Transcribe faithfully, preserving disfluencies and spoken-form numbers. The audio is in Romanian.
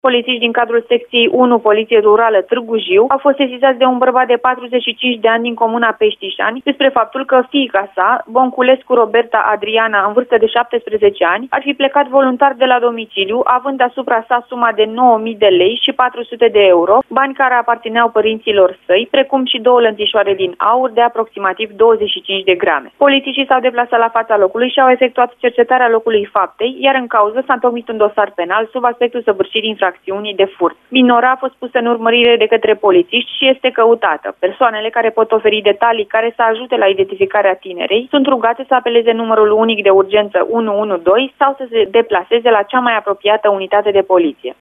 Polițiști din cadrul secției unu Poliție Rurală Târgu Jiu au fost sesizați de un bărbat de patruzeci și cinci de ani din comuna Peștișani despre faptul că fiica sa, Bonculescu Roberta Adriana, în vârstă de șaptesprezece ani, ar fi plecat voluntar de la domiciliu, având asupra sa suma de nouă mii de lei și patru sute de euro, bani care aparțineau părinților săi, precum și două lăntișoare din aur de aproximativ douăzeci și cinci de grame. Polițiștii s-au deplasat la fața locului și au efectuat cercetarea locului faptei, iar în cauză s-a întocmit un dosar penal sub aspectul săvârșirii infracțiunii de furt. Minora a fost pusă în urmărire de către polițiști și este căutată. Persoanele care pot oferi detalii care să ajute la identificarea tinerei sunt rugate să apeleze numărul unic de urgență unu unu doi sau să se deplaseze la cea mai apropiată unitate de poliție.